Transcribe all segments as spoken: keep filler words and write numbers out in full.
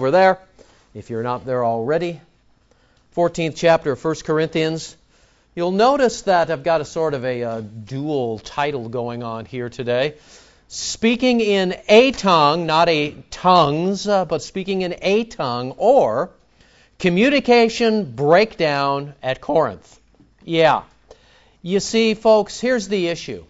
we're there, if you're not there already. fourteenth chapter of First Corinthians. You'll notice that I've got a sort of a, a dual title going on here today. Speaking in a tongue, not a tongues, uh, but speaking in a tongue, or communication breakdown at Corinth. Yeah. You see, folks, here's the issue.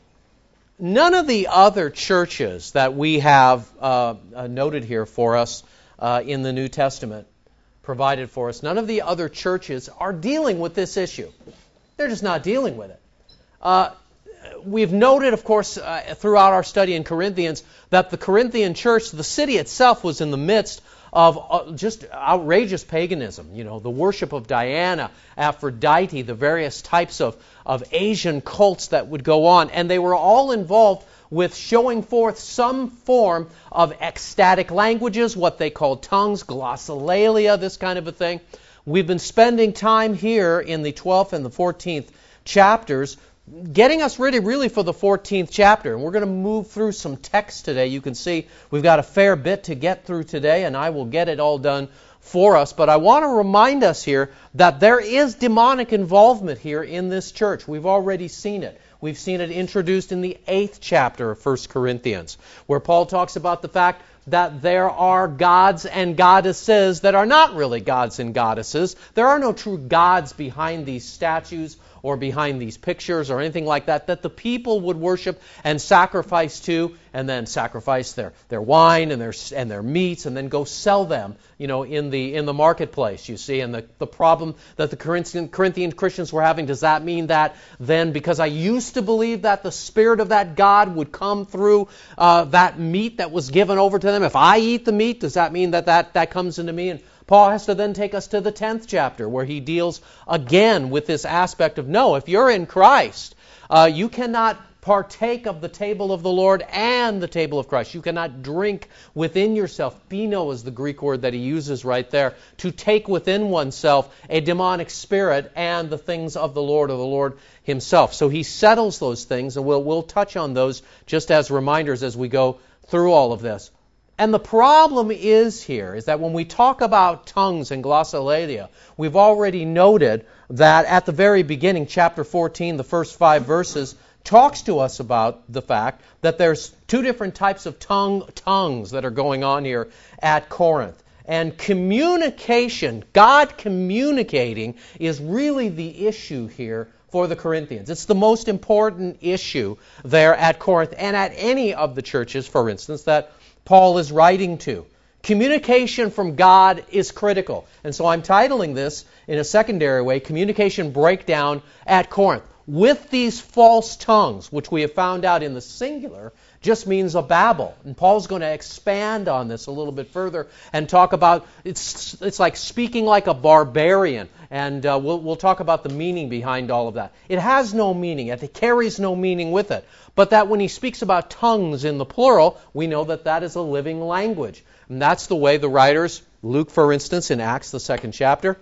None of the other churches that we have uh, uh, noted here for us uh, in the New Testament, provided for us, none of the other churches are dealing with this issue. They're just not dealing with it. Uh, we've noted, of course, uh, throughout our study in Corinthians, that the Corinthian church, the city itself, was in the midst of uh, just outrageous paganism. You know, the worship of Diana, Aphrodite, the various types of, of Asian cults that would go on. And they were all involved with showing forth some form of ecstatic languages, what they called tongues, glossolalia, this kind of a thing. We've been spending time here in the twelfth and the fourteenth chapters, getting us ready really for the fourteenth chapter. And we're going to move through some text today. You can see we've got a fair bit to get through today, and I will get it all done for us. But I want to remind us here that there is demonic involvement here in this church. We've already seen it. We've seen it introduced in the eighth chapter of First Corinthians, where Paul talks about the fact that there are gods and goddesses that are not really gods and goddesses. There are no true gods behind these statues or behind these pictures or anything like that, that the people would worship and sacrifice to, and then sacrifice their, their wine and their and their meats, and then go sell them, you know, in the in the marketplace, you see. And the, the problem that the Corinthian, Corinthian Christians were having, does that mean that then, because I used to believe that the spirit of that God would come through uh, that meat that was given over to them, if I eat the meat, does that mean that that, that comes into me? And Paul has to then take us to the tenth chapter, where he deals again with this aspect of, no, if you're in Christ, uh, you cannot partake of the table of the Lord and the table of Christ. You cannot drink within yourself. Pheno is the Greek word that he uses right there, to take within oneself a demonic spirit and the things of the Lord or the Lord himself. So he settles those things, and we'll, we'll touch on those just as reminders as we go through all of this. And the problem is here is that when we talk about tongues and glossolalia, we've already noted that at the very beginning, chapter fourteen, the first five verses, talks to us about the fact that there's two different types of tongue tongues that are going on here at Corinth. And communication, God communicating, is really the issue here for the Corinthians. It's the most important issue there at Corinth and at any of the churches, for instance, that Paul is writing to. Communication from God is critical. And so I'm titling this in a secondary way, Communication Breakdown at Corinth. With these false tongues, which we have found out in the singular, just means a babble. And Paul's going to expand on this a little bit further and talk about, it's it's like speaking like a barbarian. And uh, we'll, we'll talk about the meaning behind all of that. It has no meaning. It carries no meaning with it. But that when he speaks about tongues in the plural, we know that that is a living language. And that's the way the writers, Luke, for instance, in Acts, the second chapter,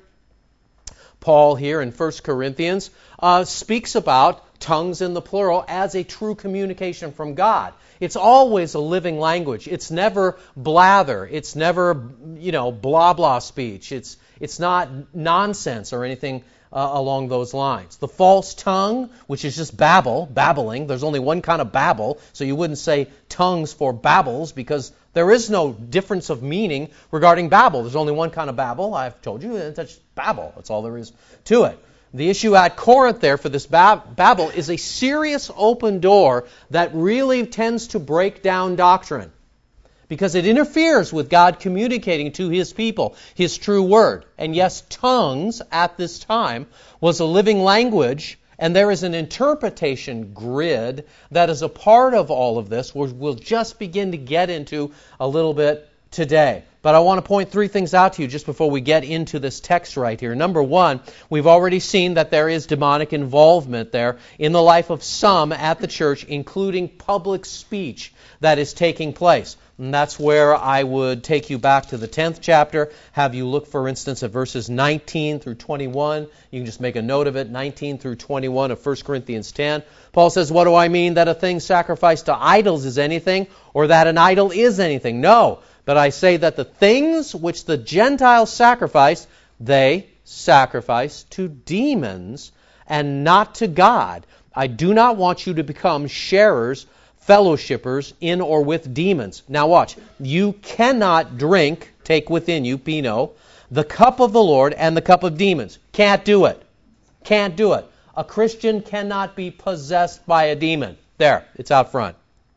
Paul here in First Corinthians, uh, speaks about tongues in the plural as a true communication from God. It's always a living language. It's never blather. It's never, you know, blah blah speech. It's it's not nonsense or anything uh, along those lines. The false tongue, which is just babble, babbling. There's only one kind of babble, so you wouldn't say tongues for babbles, because there is no difference of meaning regarding babble. There's only one kind of babble. I've told you, that's just babble. That's all there is to it. The issue at Corinth there for this bab- babble is a serious open door that really tends to break down doctrine, because it interferes with God communicating to His people His true word. And yes, tongues at this time was a living language, and there is an interpretation grid that is a part of all of this, which we'll just begin to get into a little bit today. But I want to point three things out to you just before we get into this text right here. Number one, we've already seen that there is demonic involvement there in the life of some at the church, including public speech that is taking place. And that's where I would take you back to the tenth chapter, have you look, for instance, at verses nineteen through twenty-one. You can just make a note of it, nineteen through twenty-one of First Corinthians ten. Paul says, what do I mean that a thing sacrificed to idols is anything, or that an idol is anything? No, But I say that the things which the Gentiles sacrifice, they sacrifice to demons and not to God. I do not want you to become sharers, fellowshippers in or with demons. Now watch. You cannot drink, take within you, pino, the cup of the Lord and the cup of demons. Can't do it. Can't do it. A Christian cannot be possessed by a demon. There, it's out front.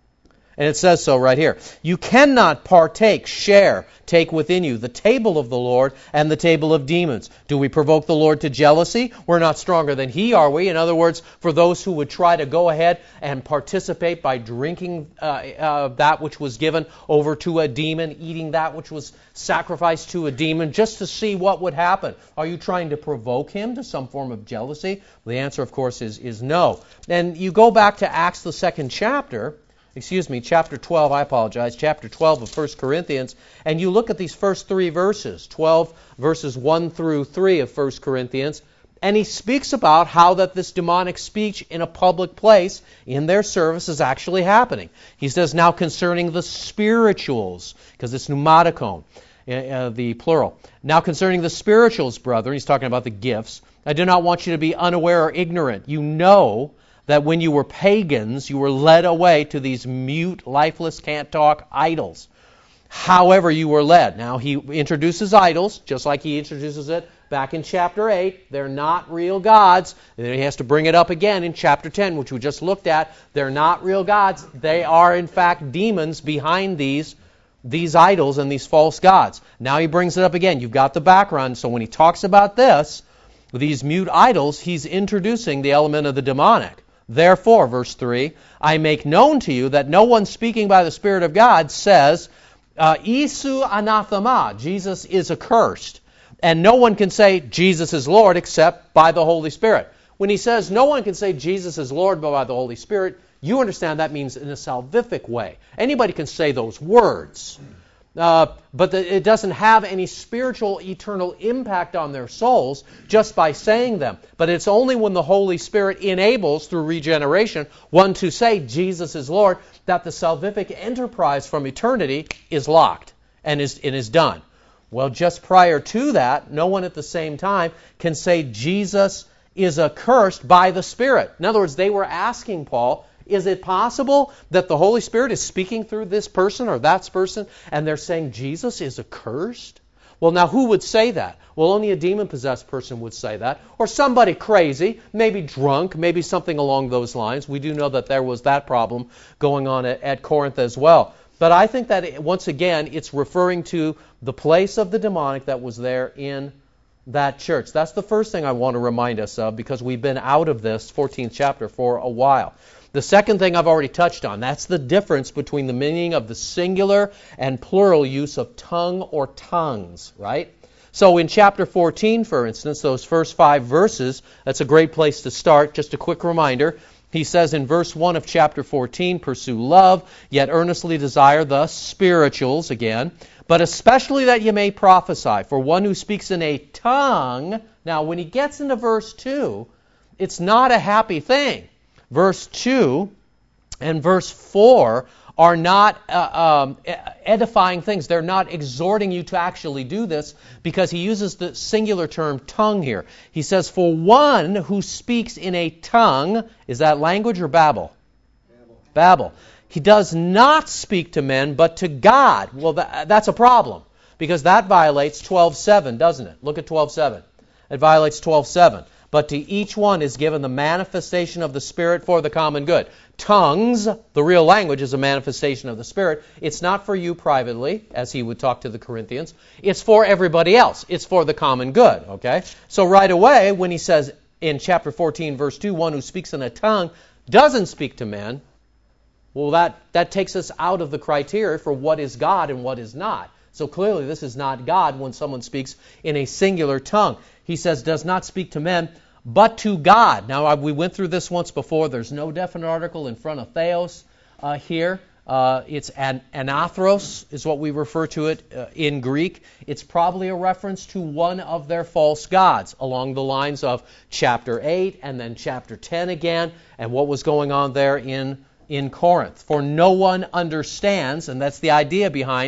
And it says so right here. You cannot partake, share, take within you the table of the Lord and the table of demons. Do we provoke the Lord to jealousy? We're not stronger than He, are we? In other words, for those who would try to go ahead and participate by drinking uh, uh, that which was given over to a demon, eating that which was sacrificed to a demon, just to see what would happen. Are you trying to provoke Him to some form of jealousy? The answer, of course, is, is no. And you go back to Acts, the second chapter, excuse me, chapter twelve, I apologize, chapter twelve of First Corinthians, and you look at these first three verses, twelve verses one through three of First Corinthians, and he speaks about how that this demonic speech in a public place in their service is actually happening. He says, now concerning the spirituals, because it's pneumatikon, uh, the plural. Now concerning the spirituals, brethren, he's talking about the gifts, I do not want you to be unaware or ignorant. You know that when you were pagans, you were led away to these mute, lifeless, can't talk idols. However you were led. Now he introduces idols, just like he introduces it back in chapter eight. They're not real gods. And then he has to bring it up again in chapter ten, which we just looked at. They're not real gods. They are, in fact, demons behind these, these idols and these false gods. Now he brings it up again. You've got the background. So when he talks about this, these mute idols, he's introducing the element of the demonic. Therefore, verse three, I make known to you that no one speaking by the Spirit of God says, uh, Isu anathema, Jesus is accursed. And no one can say Jesus is Lord except by the Holy Spirit. When he says no one can say Jesus is Lord but by the Holy Spirit, you understand that means in a salvific way. Anybody can say those words. Uh, but the, it doesn't have any spiritual, eternal impact on their souls just by saying them. But it's only when the Holy Spirit enables, through regeneration, one to say Jesus is Lord, that the salvific enterprise from eternity is locked and is, and is done. Well, just prior to that, no one at the same time can say Jesus is accursed by the Spirit. In other words, they were asking Paul, is it possible that the Holy Spirit is speaking through this person or that person, and they're saying Jesus is accursed? Well, now who would say that? Well, only a demon-possessed person would say that. Or somebody crazy, maybe drunk, maybe something along those lines. We do know that there was that problem going on at, at Corinth as well. But I think that, it, once again, it's referring to the place of the demonic that was there in that church. That's the first thing I want to remind us of, because we've been out of this fourteenth chapter for a while. The second thing I've already touched on, that's the difference between the meaning of the singular and plural use of tongue or tongues, right? So in chapter fourteen, for instance, those first five verses, that's a great place to start. Just a quick reminder. He says in verse one of chapter fourteen, pursue love, yet earnestly desire the spirituals, again, but especially that you may prophesy. For one who speaks in a tongue, now when he gets into verse two, it's not a happy thing. Verse two and verse four are not uh, um, edifying things. They're not exhorting you to actually do this, because he uses the singular term tongue here. He says, for one who speaks in a tongue, is that language or babble? Babble. Babble. He does not speak to men, but to God. Well, that, that's a problem, because that violates twelve seven, doesn't it? Look at twelve seven. It violates twelve seven. But to each one is given the manifestation of the Spirit for the common good. Tongues, the real language, is a manifestation of the Spirit. It's not for you privately, as he would talk to the Corinthians. It's for everybody else. It's for the common good, okay? So right away, when he says in chapter fourteen, verse two, one who speaks in a tongue doesn't speak to men, well, that, that takes us out of the criteria for what is God and what is not. So clearly this is not God when someone speaks in a singular tongue. He says, does not speak to men, but to God. Now, we went through this once before. There's no definite article in front of theos uh, here. Uh, it's an, anathros is what we refer to it uh, in Greek. It's probably a reference to one of their false gods along the lines of chapter eight and then chapter ten again, and what was going on there in, in Corinth. For no one understands, and that's the idea behind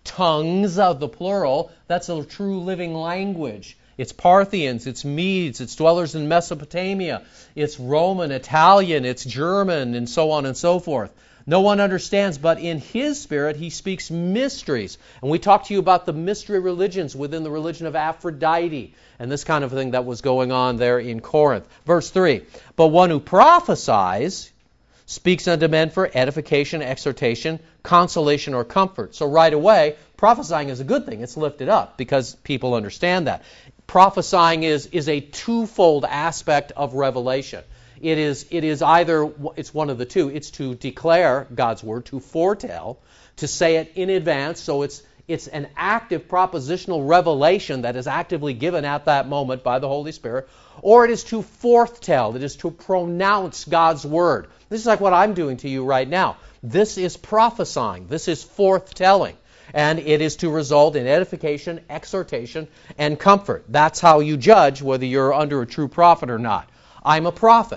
tongues of the plural. That's a true living language. It's Parthians, it's Medes, it's dwellers in Mesopotamia, it's Roman, Italian, it's German, and so on and so forth. No one understands, but in His Spirit He speaks mysteries. And we talked to you about the mystery religions within the religion of Aphrodite and this kind of thing that was going on there in Corinth. Verse three, but one who prophesies speaks unto men for edification, exhortation, consolation, or comfort. So right away, prophesying is a good thing. It's lifted up because people understand that. Prophesying is, is a twofold aspect of revelation. It is, it is either, it's one of the two. It's to declare God's Word, to foretell, to say it in advance. So it's, it's an active propositional revelation that is actively given at that moment by the Holy Spirit. Or it is to foretell. It is to pronounce God's Word. This is like what I'm doing to you right now. This is prophesying. This is foretelling. And it is to result in edification, exhortation, and comfort. That's how you judge whether you're under a true prophet or not. I'm a prophet.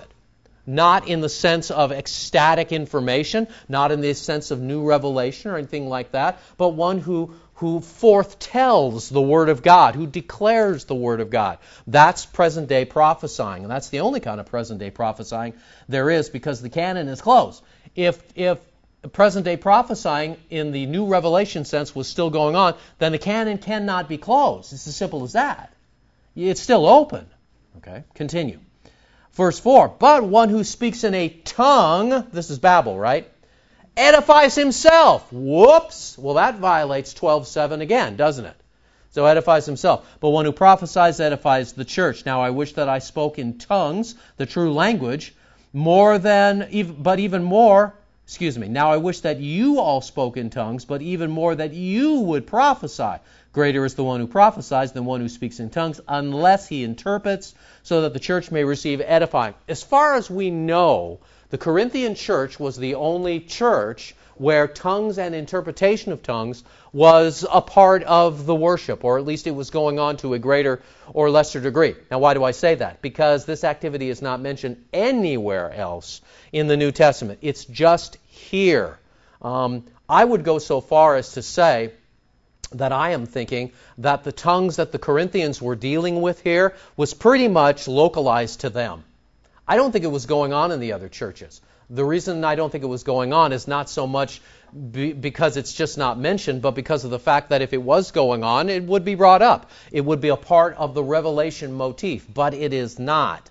Not in the sense of ecstatic information, not in the sense of new revelation or anything like that, but one who, who foretells the Word of God, who declares the Word of God. That's present-day prophesying, and that's the only kind of present-day prophesying there is because the canon is closed. If, if present-day prophesying in the new revelation sense was still going on, then the canon cannot be closed. It's as simple as that. It's still open. Okay, continue. Verse four, but one who speaks in a tongue, this is Babel, right, edifies himself. Whoops! Well, that violates twelve seven again, doesn't it? So edifies himself. But one who prophesies edifies the church. Now I wish that I spoke in tongues, the true language, more than, but even more, excuse me, now I wish that you all spoke in tongues, but even more that you would prophesy. Greater is the one who prophesies than one who speaks in tongues, unless he interprets, so that the church may receive edifying. As far as we know, the Corinthian church was the only church where tongues and interpretation of tongues was a part of the worship, or at least it was going on to a greater or lesser degree. Now, why do I say that? Because this activity is not mentioned anywhere else in the New Testament. It's just here. Um, I would go so far as to say that I am thinking that the tongues that the Corinthians were dealing with here was pretty much localized to them. I don't think it was going on in the other churches. The reason I don't think it was going on is not so much be, because it's just not mentioned, but because of the fact that if it was going on, it would be brought up. It would be a part of the revelation motif, but it is not.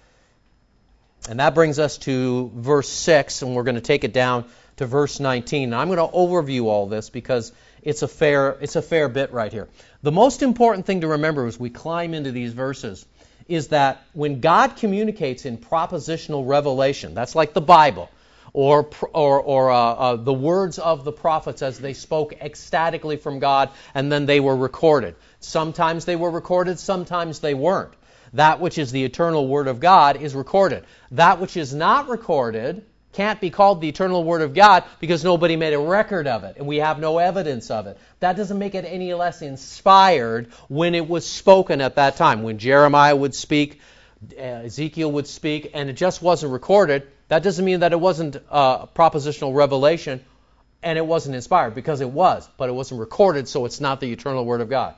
And that brings us to verse six, and we're going to take it down to verse nineteen. Now, I'm going to overview all this because it's a fair, it's a fair bit right here. The most important thing to remember as we climb into these verses is that when God communicates in propositional revelation, that's like the Bible, or or, or uh, uh, the words of the prophets as they spoke ecstatically from God, and then they were recorded. Sometimes they were recorded, sometimes they weren't. That which is the eternal Word of God is recorded. That which is not recorded can't be called the eternal Word of God because nobody made a record of it, and we have no evidence of it. That doesn't make it any less inspired when it was spoken at that time. When Jeremiah would speak, Ezekiel would speak, and it just wasn't recorded, that doesn't mean that it wasn't uh, propositional revelation and it wasn't inspired, because it was, but it wasn't recorded, so it's not the eternal Word of God.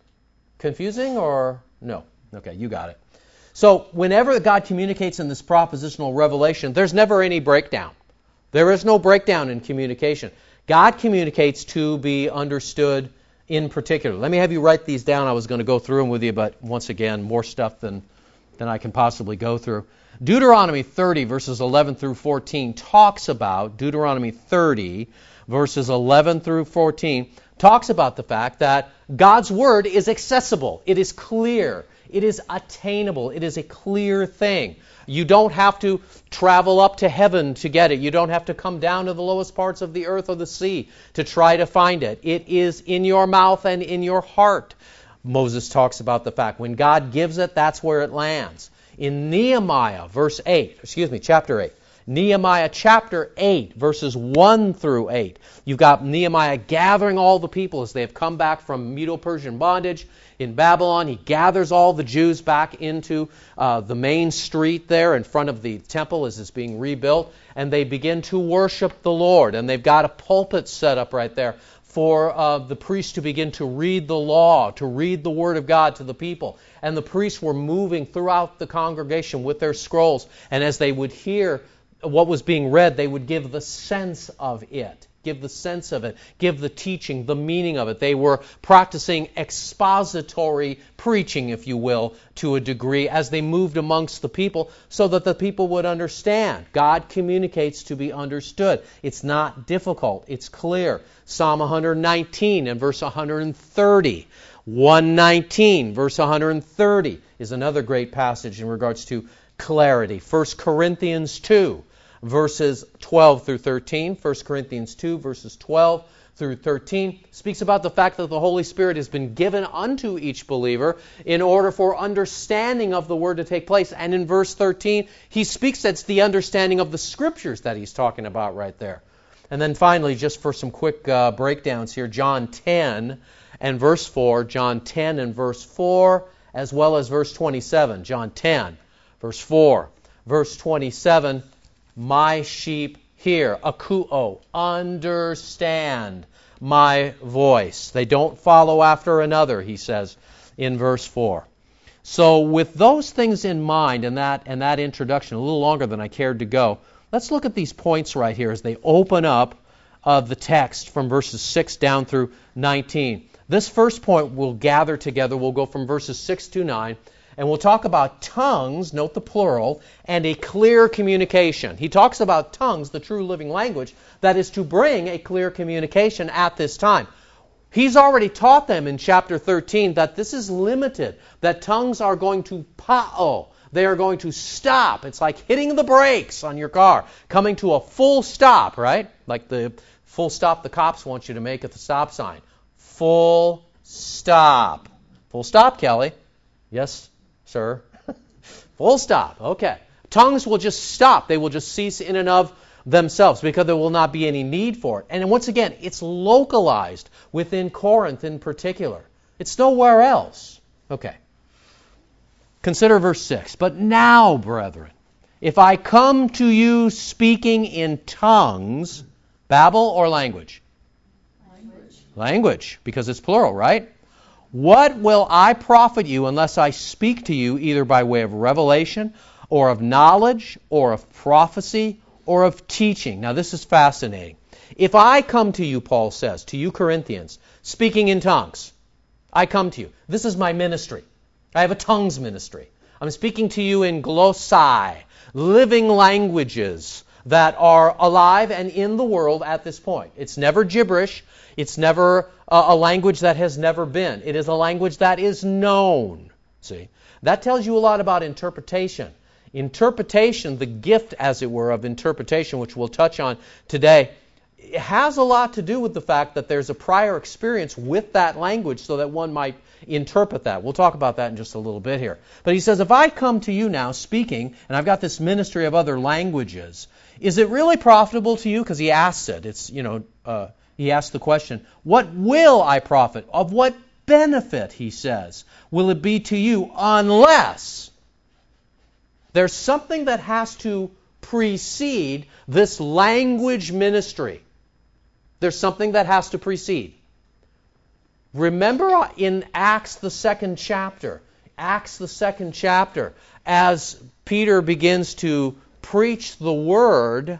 Confusing or no? Okay, you got it. So whenever God communicates in this propositional revelation, there's never any breakdown. There is no breakdown in communication. God communicates to be understood in particular. Let me have you write these down. I was going to go through them with you, but once again, more stuff than, than I can possibly go through. Deuteronomy thirty, verses eleven through fourteen, talks about, Deuteronomy thirty, verses eleven through fourteen, talks about the fact that God's Word is accessible. It is clear. It is attainable. It is a clear thing. You don't have to travel up to heaven to get it. You don't have to come down to the lowest parts of the earth or the sea to try to find it. It is in your mouth and in your heart. Moses talks about the fact when God gives it, that's where it lands. In Nehemiah, verse eight, excuse me, chapter eight, Nehemiah chapter eight, verses one through eight. You've got Nehemiah gathering all the people as they have come back from Medo-Persian bondage in Babylon. He gathers all the Jews back into uh, the main street there in front of the temple as it's being rebuilt, and they begin to worship the Lord. And they've got a pulpit set up right there for uh, the priests to begin to read the law, to read the Word of God to the people. And the priests were moving throughout the congregation with their scrolls. And as they would hear what was being read, they would give the sense of it. Give the sense of it. Give the teaching, the meaning of it. They were practicing expository preaching, if you will, to a degree, as they moved amongst the people so that the people would understand. God communicates to be understood. It's not difficult. It's clear. Psalm one nineteen and verse one thirty. one nineteen, verse one thirty is another great passage in regards to clarity. First Corinthians two. Verses twelve through thirteen, First Corinthians two, verses twelve through thirteen, speaks about the fact that the Holy Spirit has been given unto each believer in order for understanding of the Word to take place. And in verse thirteen, he speaks that's the understanding of the Scriptures that he's talking about right there. And then finally, just for some quick uh, breakdowns here, John ten and verse four, John ten and verse four, as well as verse twenty-seven. John ten, verse four, verse twenty-seven, my sheep hear, akuo, understand my voice. They don't follow after another, he says in verse four. So with those things in mind and that and that introduction, a little longer than I cared to go, let's look at these points right here as they open up uh, the text from verses six down through nineteen. This first point we'll gather together. We'll go from verses six to nine. And we'll talk about tongues, note the plural, and a clear communication. He talks about tongues, the true living language, that is to bring a clear communication at this time. He's already taught them in chapter thirteen that this is limited, that tongues are going to pa'o. They are going to stop. It's like hitting the brakes on your car, coming to a full stop, right? Like the full stop the cops want you to make at the stop sign. Full stop. Full stop, Kelly. Yes, sir. Full stop. Okay. Tongues will just stop. They will just cease in and of themselves because there will not be any need for it. And once again, it's localized within Corinth in particular. It's nowhere else. Okay. Consider verse six. But now, brethren, if I come to you speaking in tongues, babble or language? Language. Language, because it's plural, right? What will I profit you unless I speak to you either by way of revelation or of knowledge or of prophecy or of teaching? Now this is fascinating. If I come to you, Paul says, to you Corinthians, speaking in tongues, I come to you. This is my ministry. I have a tongues ministry. I'm speaking to you in glossai, living languages that are alive and in the world at this point. It's never gibberish. It's never uh, a language that has never been. It is a language that is known. See, that tells you a lot about interpretation. Interpretation, the gift, as it were, of interpretation, which we'll touch on today, it has a lot to do with the fact that there's a prior experience with that language so that one might interpret that. We'll talk about that in just a little bit here. But he says, if I come to you now speaking, and I've got this ministry of other languages, is it really profitable to you? Because he asks it. It's, you know, uh, he asks the question, what will I profit? Of what benefit, he says, will it be to you unless there's something that has to precede this language ministry? There's something that has to precede. Remember in Acts, the second chapter, Acts, the second chapter, as Peter begins to preach the word,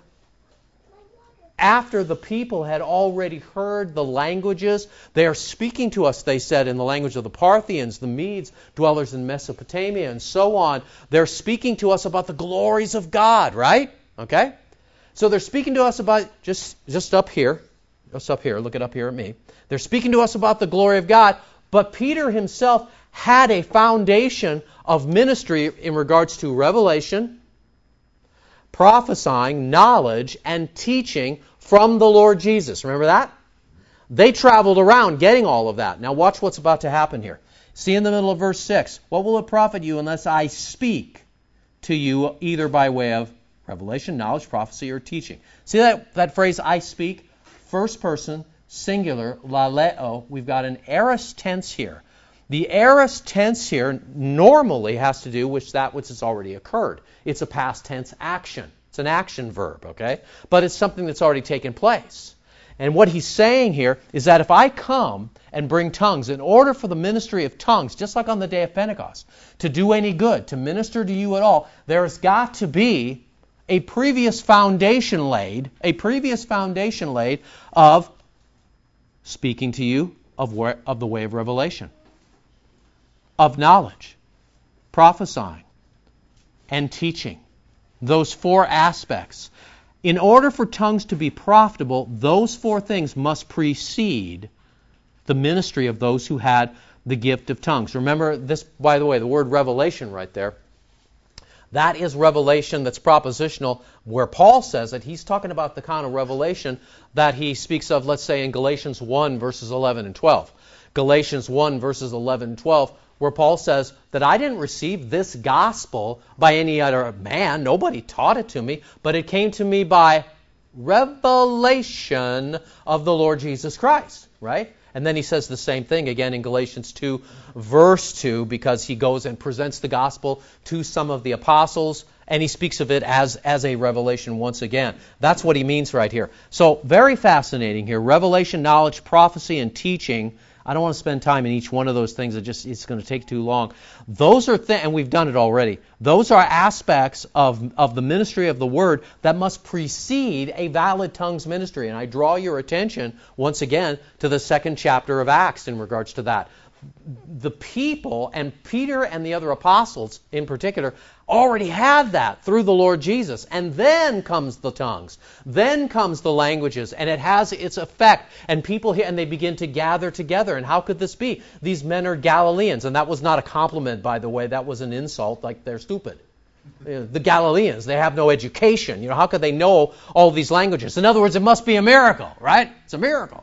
after the people had already heard the languages, they are speaking to us, they said, in the language of the Parthians, the Medes, dwellers in Mesopotamia, and so on. They're speaking to us about the glories of God, right? Okay? So they're speaking to us about, just, just up here, just up here, look it up here at me. They're speaking to us about the glory of God, but Peter himself had a foundation of ministry in regards to revelation, prophesying, knowledge, and teaching from the Lord Jesus. Remember that? They traveled around getting all of that. Now watch what's about to happen here. See in the middle of verse six, what will it profit you unless I speak to you either by way of revelation, knowledge, prophecy, or teaching? See that, that phrase, I speak? First person, singular, laleo. We've got an aorist tense here. The aorist tense here normally has to do with that which has already occurred. It's a past tense action. It's an action verb, okay? But it's something that's already taken place. And what he's saying here is that if I come and bring tongues, in order for the ministry of tongues, just like on the day of Pentecost, to do any good, to minister to you at all, there's got to be a previous foundation laid, a previous foundation laid of speaking to you of, where, of the way of revelation, of knowledge, prophesying, and teaching. Those four aspects. In order for tongues to be profitable, those four things must precede the ministry of those who had the gift of tongues. Remember this, by the way, the word revelation right there. That is revelation that's propositional, where Paul says that he's talking about the kind of revelation that he speaks of, let's say, in Galatians one, verses eleven and twelve. Galatians one, verses eleven and twelve, where Paul says that I didn't receive this gospel by any other man. Nobody taught it to me, but it came to me by revelation of the Lord Jesus Christ, right? And then he says the same thing again in Galatians two, verse two, because he goes and presents the gospel to some of the apostles, and he speaks of it as, as a revelation once again. That's what he means right here. So very fascinating here. Revelation, knowledge, prophecy, and teaching. I don't want to spend time in each one of those things. It just it's going to take too long. Those are things, and we've done it already. Those are aspects of, of the ministry of the Word that must precede a valid tongues ministry. And I draw your attention once again to the second chapter of Acts in regards to that. The people, and Peter and the other apostles in particular, already had that through the Lord Jesus. And then comes the tongues. Then comes the languages. And it has its effect. And people here, and they begin to gather together. And how could this be? These men are Galileans. And that was not a compliment, by the way. That was an insult, like they're stupid. You know, the Galileans, they have no education. You know, how could they know all these languages? In other words, it must be a miracle, right? It's a miracle.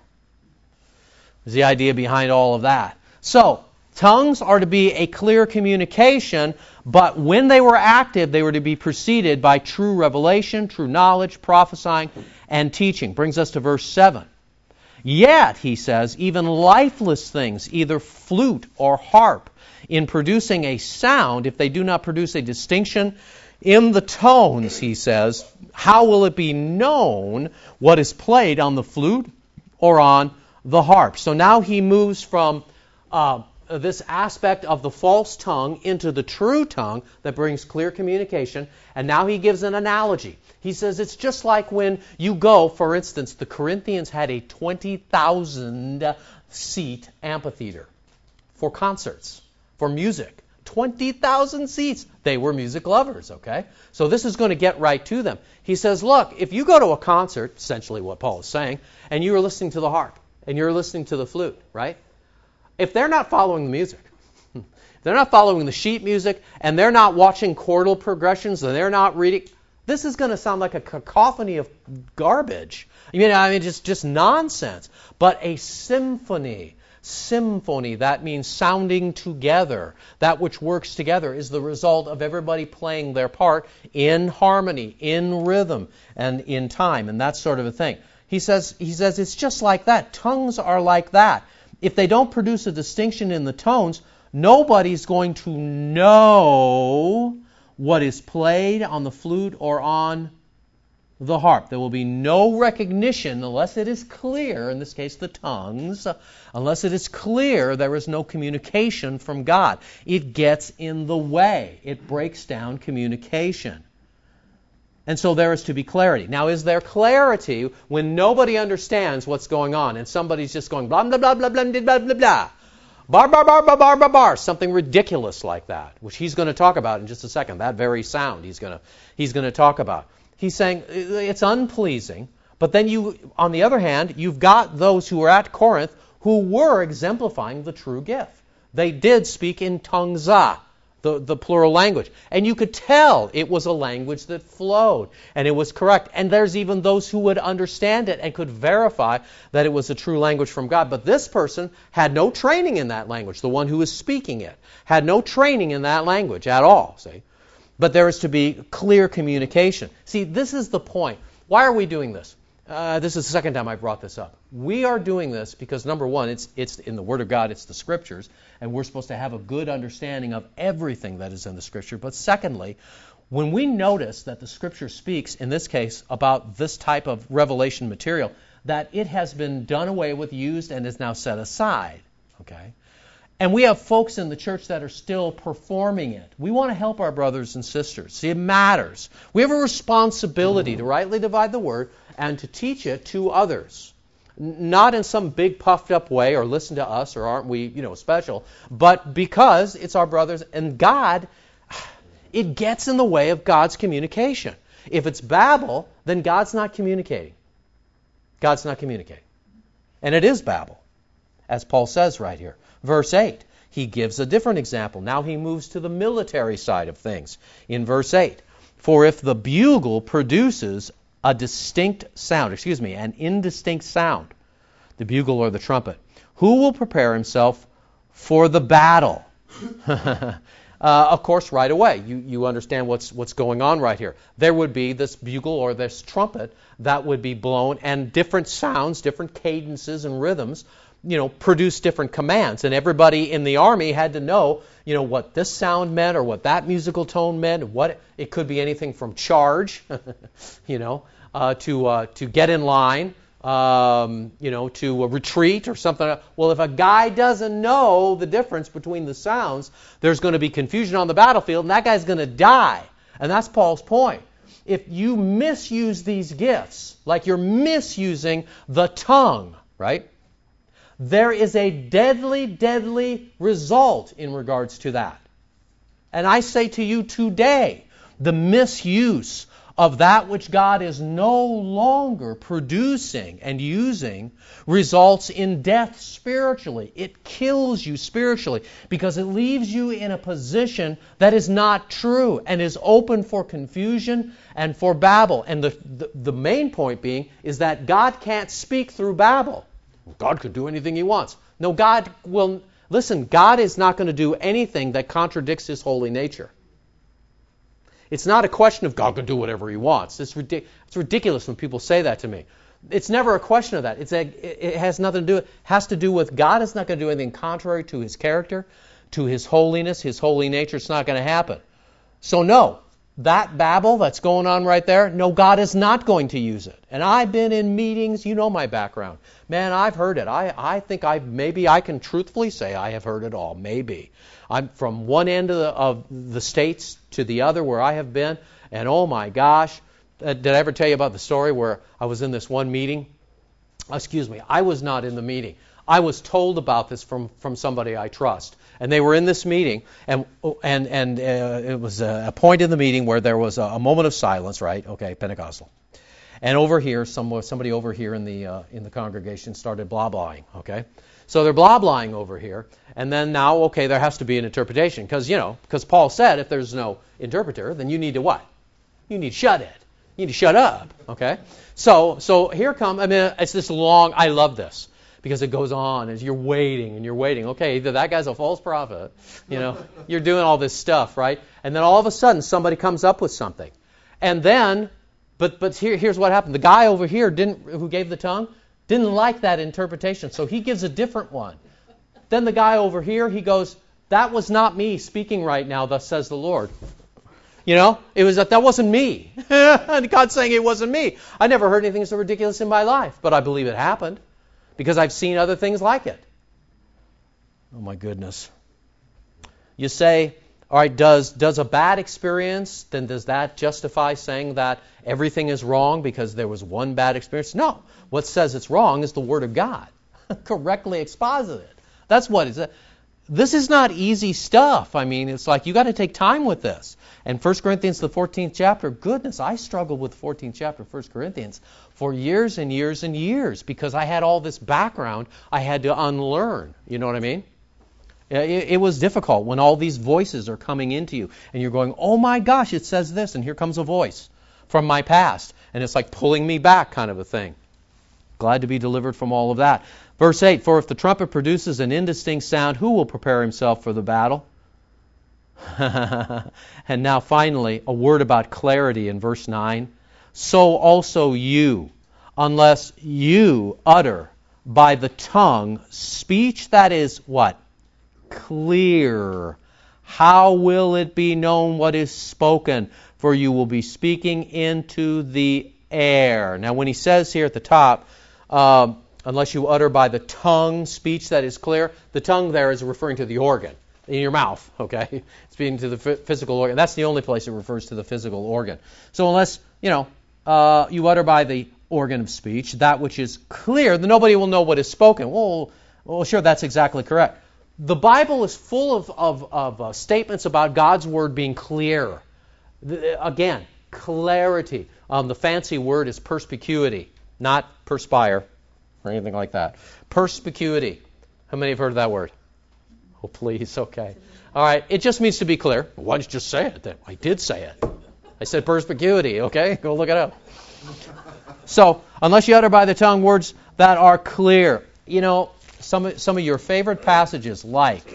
Is the idea behind all of that. So, tongues are to be a clear communication, but when they were active, they were to be preceded by true revelation, true knowledge, prophesying, and teaching. Brings us to verse seven. Yet, he says, even lifeless things, either flute or harp, in producing a sound, if they do not produce a distinction in the tones, he says, how will it be known what is played on the flute or on the harp? So now he moves from Uh, this aspect of the false tongue into the true tongue that brings clear communication. And now he gives an analogy. He says it's just like when you go, for instance, the Corinthians had a twenty thousand seat amphitheater for concerts, for music. twenty thousand seats. They were music lovers, okay? So this is going to get right to them. He says, look, if you go to a concert, essentially what Paul is saying, and you're listening to the harp, and you're listening to the flute, right? If they're not following the music, if they're not following the sheet music, and they're not watching chordal progressions, and they're not reading, this is going to sound like a cacophony of garbage. I mean, I mean, just, just nonsense. But a symphony, symphony, that means sounding together. That which works together is the result of everybody playing their part in harmony, in rhythm, and in time, and that sort of a thing. He says, he says it's just like that. Tongues are like that. If they don't produce a distinction in the tones, nobody's going to know what is played on the flute or on the harp. There will be no recognition unless it is clear, in this case the tongues, unless it is clear there is no communication from God. It gets in the way. It breaks down communication. And so there is to be clarity. Now, is there clarity when nobody understands what's going on and somebody's just going blah, blah, blah, blah, blah, blah, blah, blah, bar, bar, bar, bar, bar, bar, bar, something ridiculous like that, which he's going to talk about in just a second. That very sound he's going to he's going to talk about. He's saying it's unpleasing, but then you, on the other hand, you've got those who were at Corinth who were exemplifying the true gift. They did speak in tongues. The, the plural language. And you could tell it was a language that flowed. And it was correct. And there's even those who would understand it and could verify that it was a true language from God. But this person had no training in that language. The one who was speaking it had no training in that language at all. See? But there is to be clear communication. See, this is the point. Why are we doing this? Uh, this is the second time I brought this up. We are doing this because, number one, it's it's in the Word of God, it's the Scriptures, and we're supposed to have a good understanding of everything that is in the Scripture. But secondly, when we notice that the Scripture speaks, in this case, about this type of revelation material, that it has been done away with, used, and is now set aside. Okay? And we have folks in the church that are still performing it. We want to help our brothers and sisters. See, it matters. We have a responsibility to rightly divide the word and to teach it to others. N- Not in some big puffed up way, or listen to us, or aren't we, you know, special, but because it's our brothers, and God, it gets in the way of God's communication. If it's Babel, then God's not communicating. God's not communicating. And it is Babel, as Paul says right here. Verse eight, he gives a different example. Now he moves to the military side of things in verse eight. For if the bugle produces a distinct sound, excuse me, an indistinct sound, the bugle or the trumpet, who will prepare himself for the battle? uh, of course, right away, you, you understand what's what's going on right here. There would be this bugle or this trumpet that would be blown, and different sounds, different cadences and rhythms, you know, produce different commands. And everybody in the army had to know, you know, what this sound meant or what that musical tone meant. What it could be anything from charge, you know, uh, to uh, to get in line, um, you know, to uh, retreat or something. Well, if a guy doesn't know the difference between the sounds, there's going to be confusion on the battlefield, and that guy's going to die. And that's Paul's point. If you misuse these gifts, like you're misusing the tongue, right? There is a deadly, deadly result in regards to that. And I say to you today, the misuse of that which God is no longer producing and using results in death spiritually. It kills you spiritually because it leaves you in a position that is not true and is open for confusion and for babble. And the, the, the main point being is that God can't speak through babble. God could do anything he wants. No, God will... Listen, God is not going to do anything that contradicts his holy nature. It's not a question of God can do whatever he wants. It's, ridic- it's ridiculous when people say that to me. It's never a question of that. It's a, it has nothing to do with, has to do with God is not going to do anything contrary to his character, to his holiness, his holy nature. It's not going to happen. So no, that babble that's going on right there, no, God is not going to use it. And I've been in meetings, you know my background. Man, I've heard it. I, I think I maybe I can truthfully say I have heard it all. Maybe. I'm from one end of the, of the states to the other where I have been, and oh my gosh, uh, did I ever tell you about the story where I was in this one meeting? Excuse me, I was not in the meeting. I was told about this from, from somebody I trust. And they were in this meeting, and and and uh, it was a, a point in the meeting where there was a, a moment of silence, right? Okay, Pentecostal. And over here, some, somebody over here in the uh, in the congregation started blah-blahing, okay? So they're blah-blahing over here, and then now, okay, there has to be an interpretation, because, you know, because Paul said if there's no interpreter, then you need to what? You need to shut it. You need to shut up, okay? So so here come, I mean, it's this long, I love this. Because it goes on as you're waiting and you're waiting. Okay, either that guy's a false prophet, you know, you're doing all this stuff, right? And then all of a sudden somebody comes up with something. And then, but but here, here's what happened. The guy over here didn't, who gave the tongue, didn't like that interpretation, so he gives a different one. Then the guy over here, he goes, that was not me speaking right now, thus says the Lord. You know, it was that that wasn't me. And God's saying it wasn't me. I never heard anything so ridiculous in my life, but I believe it happened. Because I've seen other things like it. Oh my goodness. You say, all right, does does a bad experience, then does that justify saying that everything is wrong because there was one bad experience? No. What says it's wrong is the Word of God. Correctly exposited. That's what it is. This is not easy stuff. I mean, it's like you got to take time with this. And First Corinthians, the fourteenth chapter, goodness, I struggled with the fourteenth chapter of First Corinthians for years and years and years because I had all this background I had to unlearn. You know what I mean? It, it was difficult when all these voices are coming into you and you're going, oh my gosh, it says this, and here comes a voice from my past. And it's like pulling me back kind of a thing. Glad to be delivered from all of that. Verse eight, for if the trumpet produces an indistinct sound, who will prepare himself for the battle? And now finally, a word about clarity in verse nine. So also you, unless you utter by the tongue speech that is what? Clear. How will it be known what is spoken? For you will be speaking into the air. Now when he says here at the top, Um, unless you utter by the tongue speech that is clear. The tongue there is referring to the organ in your mouth, okay? It's speaking to the physical organ. That's the only place it refers to the physical organ. So unless, you know, uh, you utter by the organ of speech that which is clear, then nobody will know what is spoken. Well, well sure, that's exactly correct. The Bible is full of, of, of uh, statements about God's Word being clear. The, again, clarity. Um, the fancy word is perspicuity, not perspire or anything like that. Perspicuity. How many have heard of that word? Oh, please, okay. All right, it just means to be clear. Why did you just say it then? I did say it. I said perspicuity, okay? Go look it up. So, unless you utter by the tongue words that are clear. You know, some, some of your favorite passages, like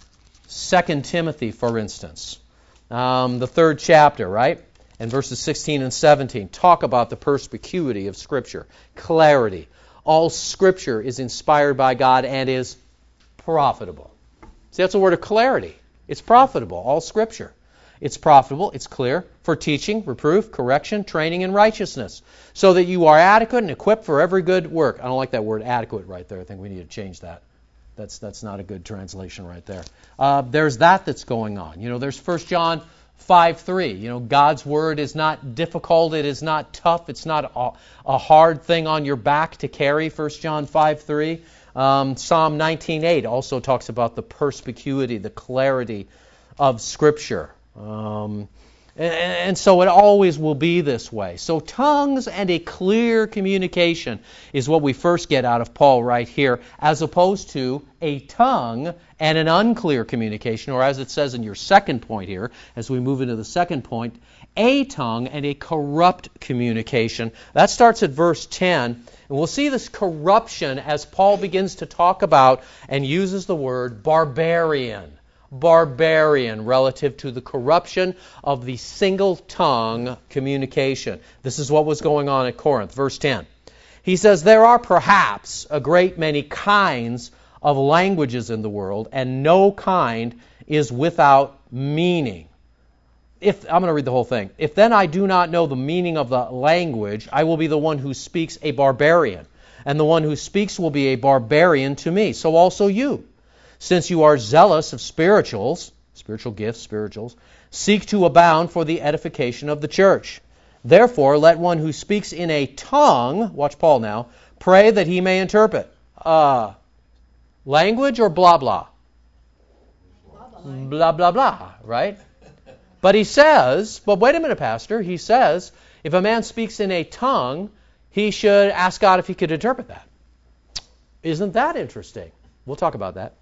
Second Timothy, for instance, um, the third chapter, right? And verses sixteen and seventeen talk about the perspicuity of Scripture, clarity. All Scripture is inspired by God and is profitable. See, that's a word of clarity. It's profitable, all Scripture. It's profitable, it's clear, for teaching, reproof, correction, training in righteousness, so that you are adequate and equipped for every good work. I don't like that word adequate right there. I think we need to change that. That's that's not a good translation right there. Uh, there's that that's going on. You know, there's First John five three. You know, God's Word is not difficult. It is not tough. It's not a, a hard thing on your back to carry, First John five three. Um, Psalm nineteen eight also talks about the perspicuity, the clarity of Scripture. Um, and, and so it always will be this way. So tongues and a clear communication is what we first get out of Paul right here, as opposed to a tongue and an unclear communication, or as it says in your second point here, as we move into the second point, a tongue and a corrupt communication. That starts at verse ten, and we'll see this corruption as Paul begins to talk about and uses the word barbarian. Barbarian relative to the corruption of the single tongue communication. This is what was going on at Corinth. Verse ten. He says, there are perhaps a great many kinds of languages in the world, and no kind is without meaning. If I'm going to read the whole thing. If then I do not know the meaning of the language, I will be the one who speaks a barbarian, and the one who speaks will be a barbarian to me. So also you. Since you are zealous of spirituals, spiritual gifts, spirituals, seek to abound for the edification of the church. Therefore, let one who speaks in a tongue, watch Paul now, pray that he may interpret. Uh, language or blah, blah? Blah, blah, blah, right? But he says, but wait a minute, Pastor, he says, if a man speaks in a tongue, he should ask God if he could interpret that. Isn't that interesting? We'll talk about that.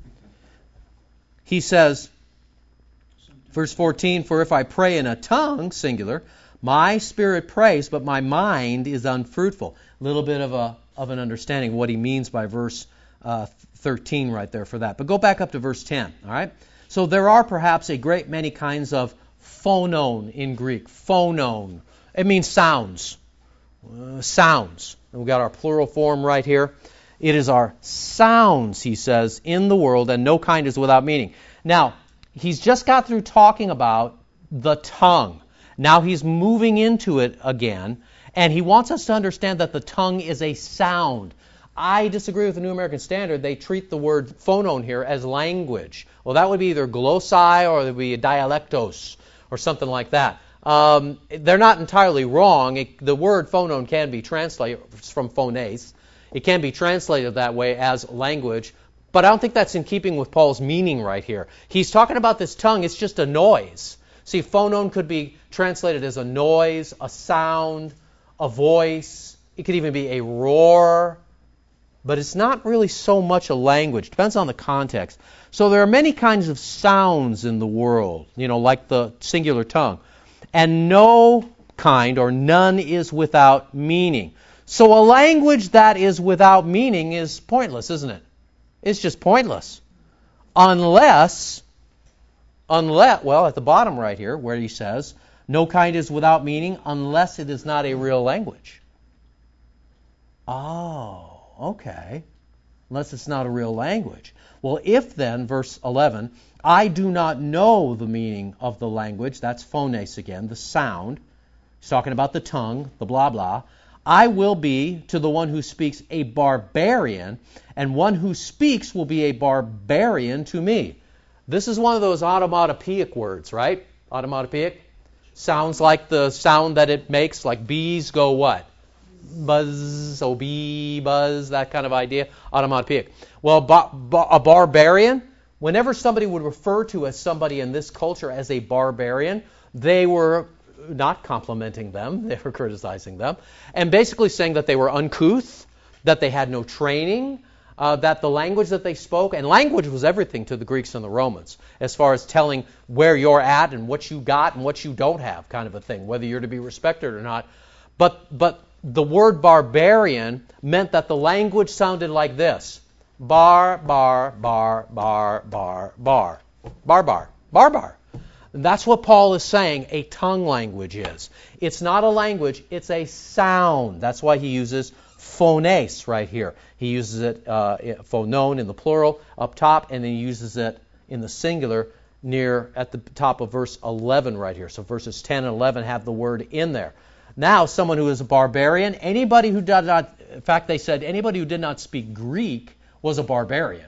He says, verse fourteen, for if I pray in a tongue, singular, my spirit prays, but my mind is unfruitful. A little bit of a of an understanding of what he means by verse uh, thirteen right there for that. But go back up to verse ten, all right? So there are perhaps a great many kinds of phonon in Greek. Phonon. It means sounds. Uh, sounds. And we've got our plural form right here. It is our sounds, he says, in the world, and no kind is without meaning. Now, he's just got through talking about the tongue. Now he's moving into it again, and he wants us to understand that the tongue is a sound. I disagree with the New American Standard. They treat the word phonon here as language. Well, that would be either glossae or it would be dialectos or something like that. Um, they're not entirely wrong. It, the word phonon can be translated from phones. It can be translated that way as language, but I don't think that's in keeping with Paul's meaning right here. He's talking about this tongue. It's just a noise. See, phonon could be translated as a noise, a sound, a voice. It could even be a roar, but it's not really so much a language. Depends on the context. So there are many kinds of sounds in the world, you know, like the singular tongue, and no kind or none is without meaning. So a language that is without meaning is pointless, isn't it? It's just pointless. Unless, unless, well, at the bottom right here, where he says, no kind is without meaning unless it is not a real language. Oh, okay. Unless it's not a real language. Well, if then, verse eleven, I do not know the meaning of the language, that's phones again, the sound. He's talking about the tongue, the blah blah. I will be to the one who speaks a barbarian, and one who speaks will be a barbarian to me. This is one of those automatopoeic words, right? Automatopoeic. Sounds like the sound that it makes, like bees go what? Buzz, so bee, buzz, that kind of idea. Automatopoeic. Well, ba- ba- a barbarian, whenever somebody would refer to as somebody in this culture as a barbarian, they were not complimenting them, they were criticizing them, and basically saying that they were uncouth, that they had no training, uh, that the language that they spoke, and language was everything to the Greeks and the Romans, as far as telling where you're at and what you got and what you don't have, kind of a thing, whether you're to be respected or not. But but the word barbarian meant that the language sounded like this: bar, bar, bar, bar, bar, bar, bar, bar, bar, bar. That's what Paul is saying a tongue language is. It's not a language, it's a sound. That's why he uses phones right here. He uses it, uh, phonon in the plural up top, and then he uses it in the singular near at the top of verse eleven right here. So verses ten and eleven have the word in there. Now, someone who is a barbarian, anybody who did not, in fact, they said anybody who did not speak Greek was a barbarian.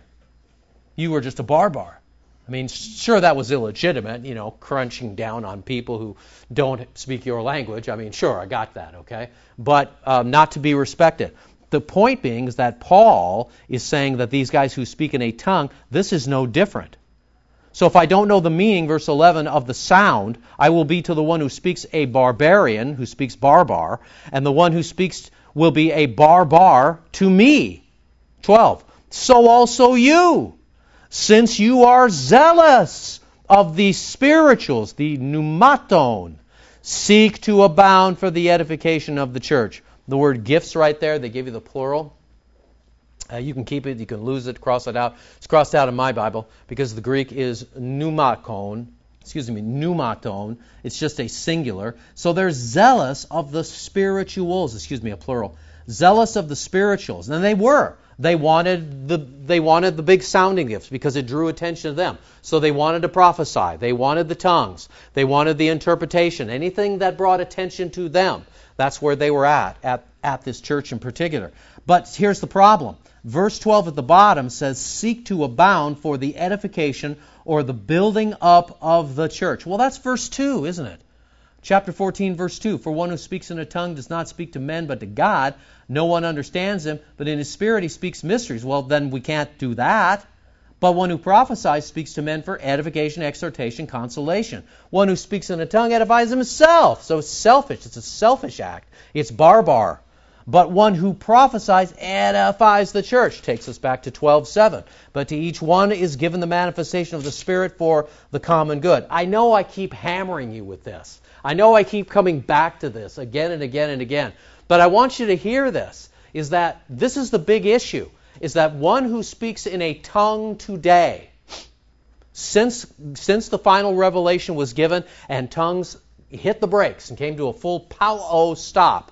You were just a barbar. I mean, sure, that was illegitimate, you know, crunching down on people who don't speak your language. I mean, sure, I got that, okay? But um, not to be respected. The point being is that Paul is saying that these guys who speak in a tongue, this is no different. So if I don't know the meaning, verse eleven, of the sound, I will be to the one who speaks a barbarian, who speaks barbar, and the one who speaks will be a barbar to me. twelve. So also you, since you are zealous of the spirituals, the pneumaton, seek to abound for the edification of the church. The word gifts right there, they give you the plural. Uh, you can keep it, you can lose it, cross it out. It's crossed out in my Bible because the Greek is pneumakon, excuse me, pneumaton. It's just a singular. So they're zealous of the spirituals, excuse me, a plural. Zealous of the spirituals. And they were. They wanted the they wanted the big sounding gifts because it drew attention to them. So they wanted to prophesy. They wanted the tongues. They wanted the interpretation. Anything that brought attention to them. That's where they were at, at, at this church in particular. But here's the problem. Verse twelve at the bottom says, seek to abound for the edification or the building up of the church. Well, that's verse two, isn't it? Chapter fourteen, verse two, for one who speaks in a tongue does not speak to men but to God. No one understands him, but in his spirit he speaks mysteries. Well, then we can't do that. But one who prophesies speaks to men for edification, exhortation, consolation. One who speaks in a tongue edifies himself. So it's selfish. It's a selfish act. It's barbar. But one who prophesies edifies the church. Takes us back to twelve seven. But to each one is given the manifestation of the Spirit for the common good. I know I keep hammering you with this. I know I keep coming back to this again and again and again. But I want you to hear this, is that this is the big issue, is that one who speaks in a tongue today, since, since the final revelation was given and tongues hit the brakes and came to a full pow stop,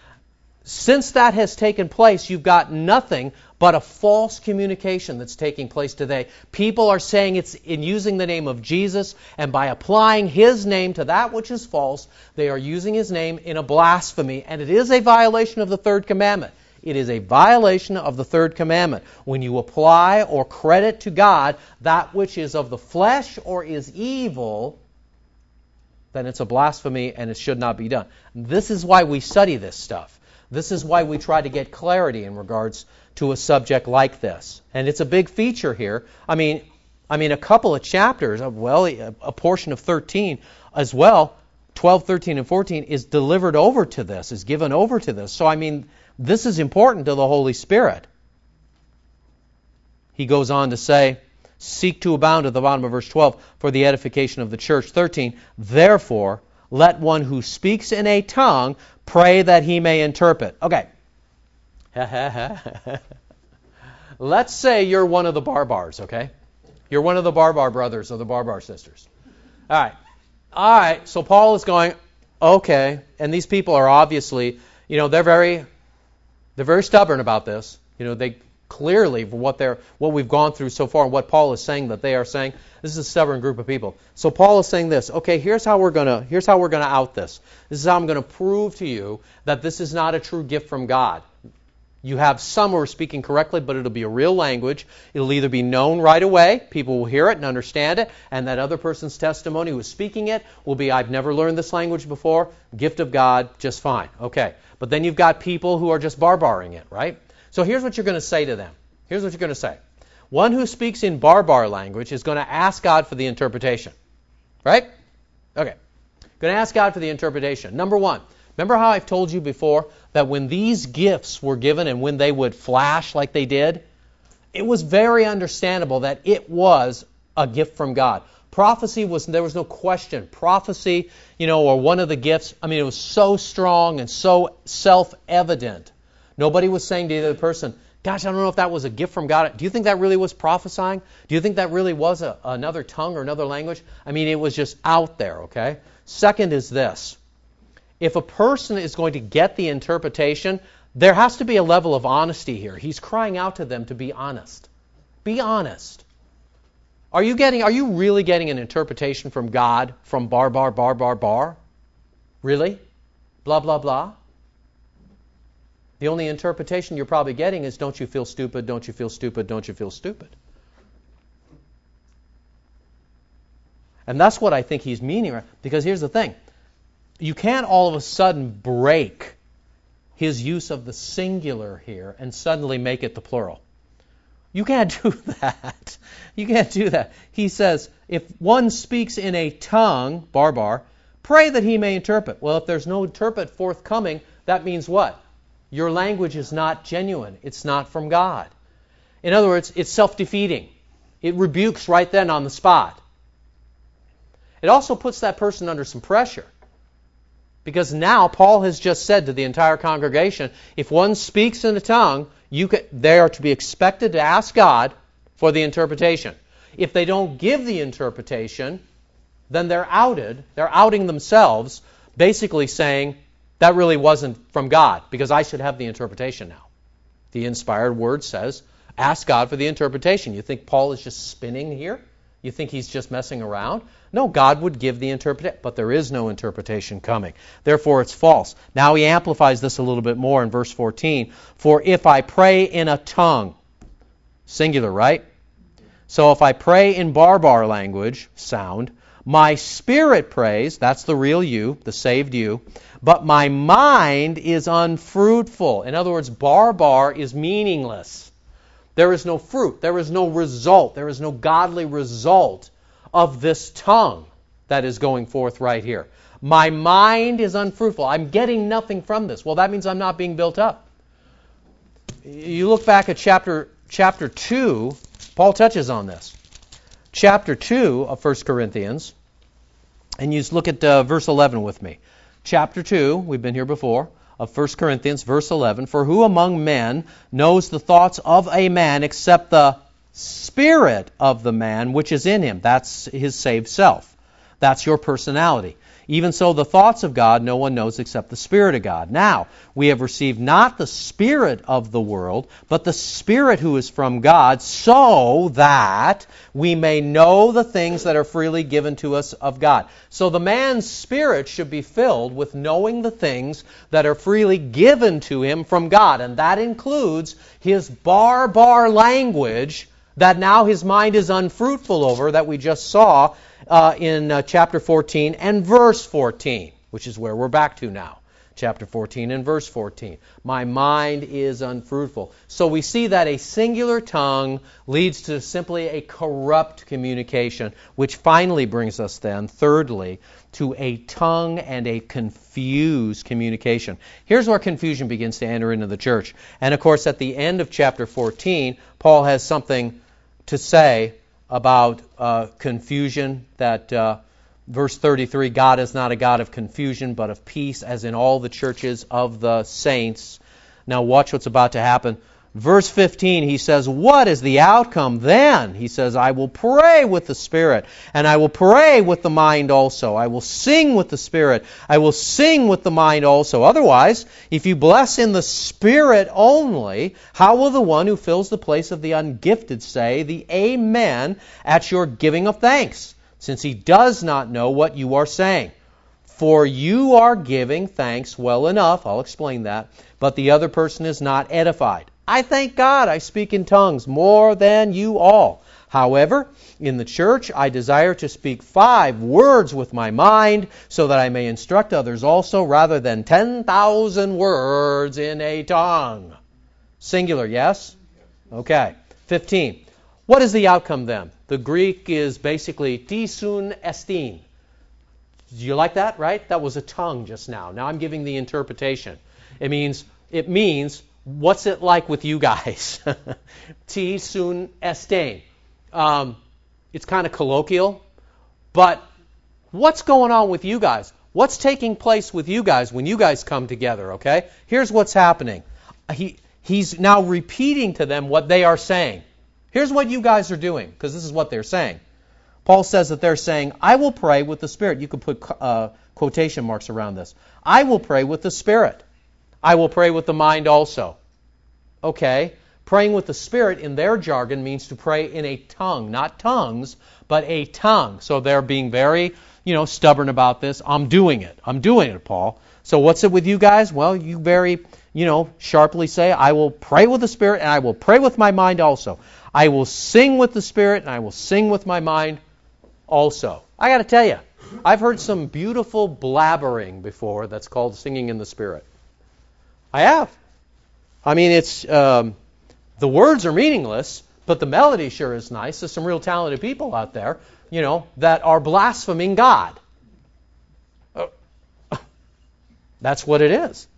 since that has taken place, you've got nothing but a false communication that's taking place today. People are saying it's in using the name of Jesus, and by applying His name to that which is false, they are using His name in a blasphemy, and it is a violation of the third commandment. It is a violation of the third commandment. When you apply or credit to God that which is of the flesh or is evil, then it's a blasphemy and it should not be done. This is why we study this stuff. This is why we try to get clarity in regards to a subject like this. And it's a big feature here. I mean, I mean, a couple of chapters, well, a portion of thirteen as well, twelve, thirteen, and fourteen, is delivered over to this, is given over to this. So, I mean, this is important to the Holy Spirit. He goes on to say, seek to abound at the bottom of verse twelve for the edification of the church. thirteen, therefore, let one who speaks in a tongue pray that he may interpret. Okay. Let's say you're one of the Barbars, okay? You're one of the Barbar brothers or the Barbar sisters. All right. All right. So Paul is going, okay. And these people are obviously, you know, they're very, they're very stubborn about this. You know, they clearly for what they're what we've gone through so far and what Paul is saying that they are saying. This is a stubborn group of people. So Paul is saying this. Okay, here's how we're gonna here's how we're gonna out this. This is how I'm going to prove to you that this is not a true gift from God. You have some who are speaking correctly, but it'll be a real language. It'll either be known right away, people will hear it and understand it, and that other person's testimony who is speaking it will be, I've never learned this language before, gift of God, just fine. Okay, but then you've got people who are just barbaring it, right? So here's what you're going to say to them. Here's what you're going to say. One who speaks in barbar language is going to ask God for the interpretation, right? Okay, going to ask God for the interpretation. Number one, remember how I've told you before that when these gifts were given and when they would flash like they did, it was very understandable that it was a gift from God. Prophecy was, there was no question. Prophecy, you know, or one of the gifts, I mean, it was so strong and so self-evident. Nobody was saying to the other person, gosh, I don't know if that was a gift from God. Do you think that really was prophesying? Do you think that really was a, another tongue or another language? I mean, it was just out there, okay? Second is this. If a person is going to get the interpretation, there has to be a level of honesty here. He's crying out to them to be honest. Be honest. Are you getting? Are you really getting an interpretation from God from bar, bar, bar, bar, bar? Really? Blah, blah, blah? The only interpretation you're probably getting is, don't you feel stupid, don't you feel stupid, don't you feel stupid? And that's what I think he's meaning, because here's the thing. You can't all of a sudden break his use of the singular here and suddenly make it the plural. You can't do that. You can't do that. He says, if one speaks in a tongue, barbar, pray that he may interpret. Well, if there's no interpret forthcoming, that means what? Your language is not genuine. It's not from God. In other words, it's self-defeating. It rebukes right then on the spot. It also puts that person under some pressure. Because now Paul has just said to the entire congregation, if one speaks in a tongue, you can, they are to be expected to ask God for the interpretation. If they don't give the interpretation, then they're outed. They're outing themselves, basically saying, that really wasn't from God, because I should have the interpretation now. The inspired word says, ask God for the interpretation. You think Paul is just spinning here? You think he's just messing around? No, God would give the interpretation, but there is no interpretation coming. Therefore, it's false. Now he amplifies this a little bit more in verse fourteen. For if I pray in a tongue, singular, right? So if I pray in barbar language, sound, my spirit prays, that's the real you, the saved you, but my mind is unfruitful. In other words, barbar is meaningless. There is no fruit. There is no result. There is no godly result of this tongue that is going forth right here. My mind is unfruitful. I'm getting nothing from this. Well, that means I'm not being built up. You look back at chapter chapter two, Paul touches on this. Chapter two of First Corinthians, and you look at uh, verse eleven with me. Chapter two, we've been here before, of First Corinthians, verse eleven. For who among men knows the thoughts of a man except the spirit of the man which is in him? That's his saved self. That's your personality. Even so, the thoughts of God no one knows except the Spirit of God. Now, we have received not the spirit of the world, but the Spirit who is from God, so that we may know the things that are freely given to us of God. So the man's spirit should be filled with knowing the things that are freely given to him from God. And that includes his barbar language that now his mind is unfruitful over, that we just saw Uh, in uh, chapter fourteen and verse fourteen, which is where we're back to now. Chapter fourteen and verse fourteen. My mind is unfruitful. So we see that a singular tongue leads to simply a corrupt communication, which finally brings us then, thirdly, to a tongue and a confused communication. Here's where confusion begins to enter into the church. And of course, at the end of chapter fourteen, Paul has something to say about uh, confusion, that uh, verse thirty-three, God is not a God of confusion, but of peace, as in all the churches of the saints. Now watch what's about to happen. Verse fifteen, he says, what is the outcome then? He says, I will pray with the Spirit, and I will pray with the mind also. I will sing with the Spirit. I will sing with the mind also. Otherwise, if you bless in the Spirit only, how will the one who fills the place of the ungifted say the Amen at your giving of thanks, since he does not know what you are saying? For you are giving thanks well enough, I'll explain that, but the other person is not edified. I thank God I speak in tongues more than you all. However, in the church I desire to speak five words with my mind, so that I may instruct others also, rather than ten thousand words in a tongue. Singular, yes? Okay. fifteen. What is the outcome then? The Greek is basically tisun estin. Do you like that, right? That was a tongue just now. Now I'm giving the interpretation. It means, it means, what's it like with you guys? Ti sun estain. Um, it's kind of colloquial, but what's going on with you guys? What's taking place with you guys when you guys come together, okay? Here's what's happening. He, he's now repeating to them what they are saying. Here's what you guys are doing, because this is what they're saying. Paul says that they're saying, I will pray with the Spirit. You could put uh, quotation marks around this. I will pray with the Spirit. I will pray with the mind also. Okay, praying with the Spirit in their jargon means to pray in a tongue, not tongues, but a tongue. So they're being very, you know, stubborn about this. I'm doing it. I'm doing it, Paul. So what's it with you guys? Well, you very, you know, sharply say, I will pray with the Spirit and I will pray with my mind also. I will sing with the Spirit and I will sing with my mind also. I got to tell you, I've heard some beautiful blabbering before that's called singing in the Spirit. I have. I mean, it's um, the words are meaningless, but the melody sure is nice. There's some real talented people out there, you know, that are blaspheming God. Uh, that's what it is.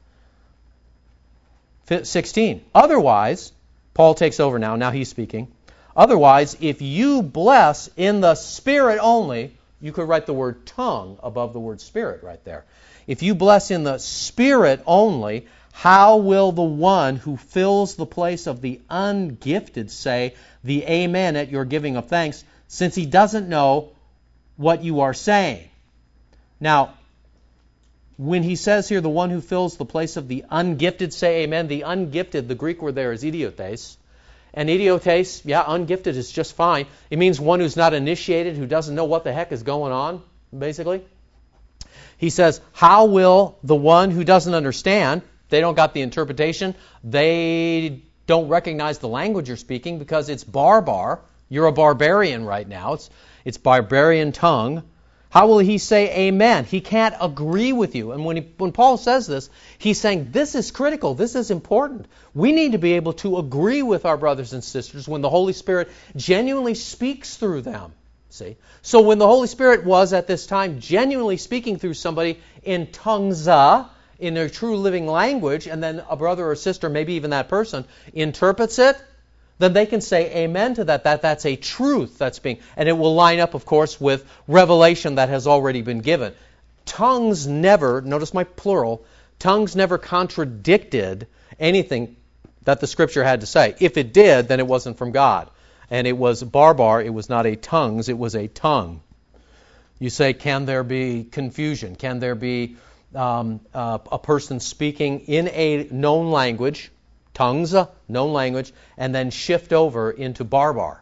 sixteen. Otherwise, Paul takes over now. Now he's speaking. Otherwise, if you bless in the Spirit only, you could write the word tongue above the word Spirit right there. If you bless in the Spirit only, how will the one who fills the place of the ungifted say the Amen at your giving of thanks, since he doesn't know what you are saying? Now, when he says here, the one who fills the place of the ungifted say Amen, the ungifted, the Greek word there is idiotes. And idiotes, yeah, ungifted is just fine. It means one who's not initiated, who doesn't know what the heck is going on, basically. He says, how will the one who doesn't understand, they don't got the interpretation, they don't recognize the language you're speaking because it's barbar. You're a barbarian right now. It's it's barbarian tongue. How will he say amen? He can't agree with you. And when he, when Paul says this, he's saying this is critical. This is important. We need to be able to agree with our brothers and sisters when the Holy Spirit genuinely speaks through them. See? So when the Holy Spirit was at this time genuinely speaking through somebody in tongues, in their true living language, and then a brother or sister, maybe even that person, interprets it, then they can say amen to that, that that's a truth that's being, and it will line up, of course, with revelation that has already been given. Tongues never, notice my plural, tongues never contradicted anything that the Scripture had to say. If it did, then it wasn't from God. And it was barbar, it was not a tongues, it was a tongue. You say, can there be confusion? Can there be um, uh, a person speaking in a known language, tongues, known language, and then shift over into barbar?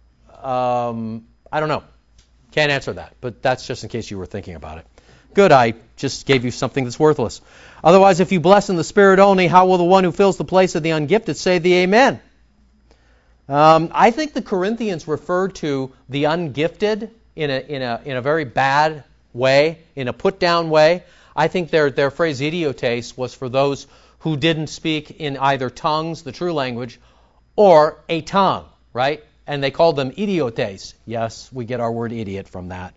Um, I don't know. Can't answer that, but that's just in case you were thinking about it. Good, I just gave you something that's worthless. Otherwise, if you bless in the Spirit only, how will the one who fills the place of the ungifted say the Amen? Um, I think the Corinthians referred to the ungifted in a in a in a very bad way, in a put down way. I think their their phrase idiotes was for those who didn't speak in either tongues, the true language, or a tongue, right? And they called them idiotes. Yes, we get our word idiot from that.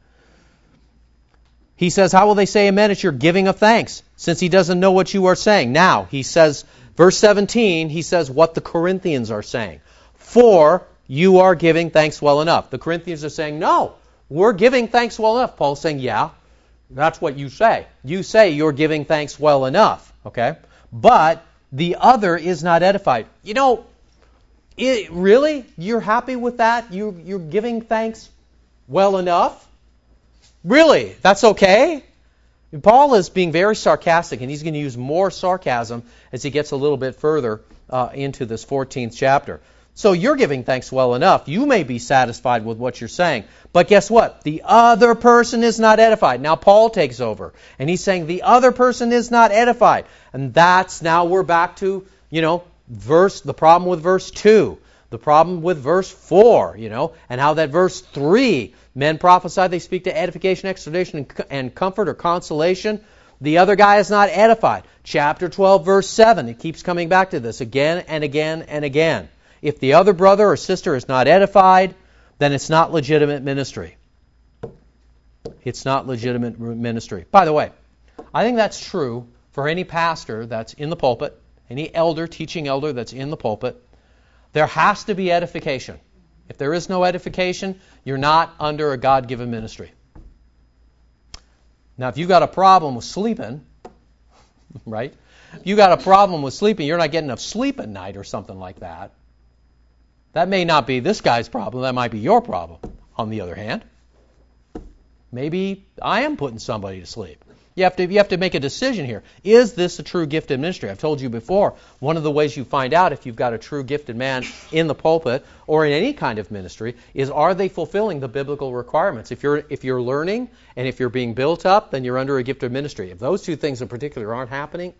He says, how will they say amen at your giving of thanks, since he doesn't know what you are saying? Now, he says, verse seventeen, he says what the Corinthians are saying. For you are giving thanks well enough. The Corinthians are saying, no, we're giving thanks well enough. Paul's saying, yeah, that's what you say. You say you're giving thanks well enough, okay? But the other is not edified. You know, It, really? You're happy with that? You, you're giving thanks well enough? Really? That's okay? Paul is being very sarcastic, and he's going to use more sarcasm as he gets a little bit further uh, into this fourteenth chapter. So you're giving thanks well enough. You may be satisfied with what you're saying. But guess what? The other person is not edified. Now Paul takes over, and he's saying the other person is not edified. And that's, now we're back to, you know, verse, the problem with verse two, the problem with verse four, you know, and how that verse three, men prophesy, they speak to edification, exhortation, and comfort or consolation. The other guy is not edified. Chapter twelve, verse seven, it keeps coming back to this again and again and again. If the other brother or sister is not edified, then it's not legitimate ministry. It's not legitimate ministry. By the way, I think that's true for any pastor that's in the pulpit, any elder, teaching elder that's in the pulpit. There has to be edification. If there is no edification, you're not under a God-given ministry. Now, if you've got a problem with sleeping, right? If you've got a problem with sleeping, you're not getting enough sleep at night or something like that. That may not be this guy's problem. That might be your problem. On the other hand, maybe I am putting somebody to sleep. You have to you have to make a decision here. Is this a true gifted ministry? I've told you before, one of the ways you find out if you've got a true gifted man in the pulpit or in any kind of ministry is, are they fulfilling the biblical requirements? If you're if you're learning and if you're being built up, then you're under a gifted ministry. If those two things in particular aren't happening,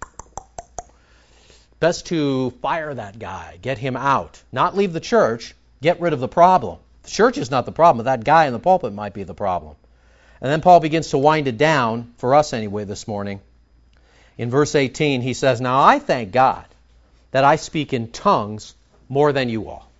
best to fire that guy, get him out. Not leave the church, get rid of the problem. The church is not the problem, but that guy in the pulpit might be the problem. And then Paul begins to wind it down, for us anyway this morning. In verse eighteen, he says, "Now I thank God that I speak in tongues more than you all."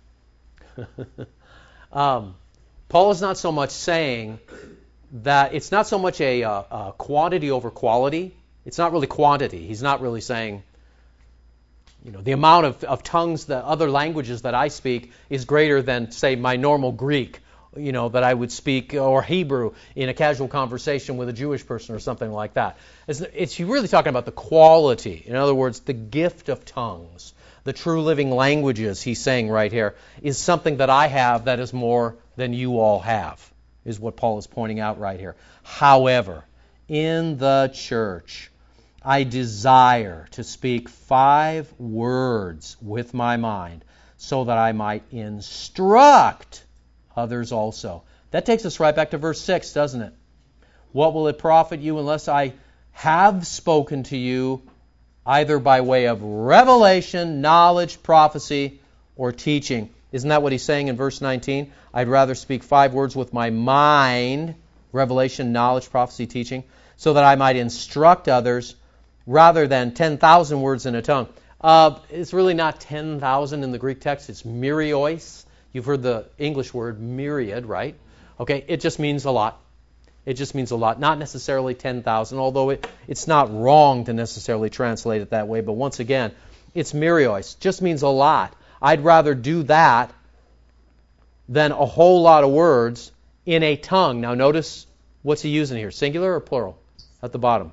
um, Paul is not so much saying that it's not so much a, a, a quantity over quality. It's not really quantity. He's not really saying, you know, the amount of, of tongues, the other languages that I speak is greater than, say, my normal Greek, you know, that I would speak, or Hebrew in a casual conversation with a Jewish person or something like that. It's, it's really talking about the quality. In other words, the gift of tongues, the true living languages, he's saying right here, is something that I have that is more than you all have, is what Paul is pointing out right here. However, in the church, I desire to speak five words with my mind so that I might instruct others also. That takes us right back to verse six, doesn't it? What will it profit you unless I have spoken to you either by way of revelation, knowledge, prophecy, or teaching? Isn't that what he's saying in verse nineteen? I'd rather speak five words with my mind, revelation, knowledge, prophecy, teaching, so that I might instruct others, rather than ten thousand words in a tongue. Uh, it's really not ten thousand in the Greek text. It's myrios. You've heard the English word myriad, right? Okay, it just means a lot. It just means a lot. Not necessarily ten thousand, although it, it's not wrong to necessarily translate it that way. But once again, it's myrios. Just means a lot. I'd rather do that than a whole lot of words in a tongue. Now notice, what's he using here? Singular or plural? At the bottom.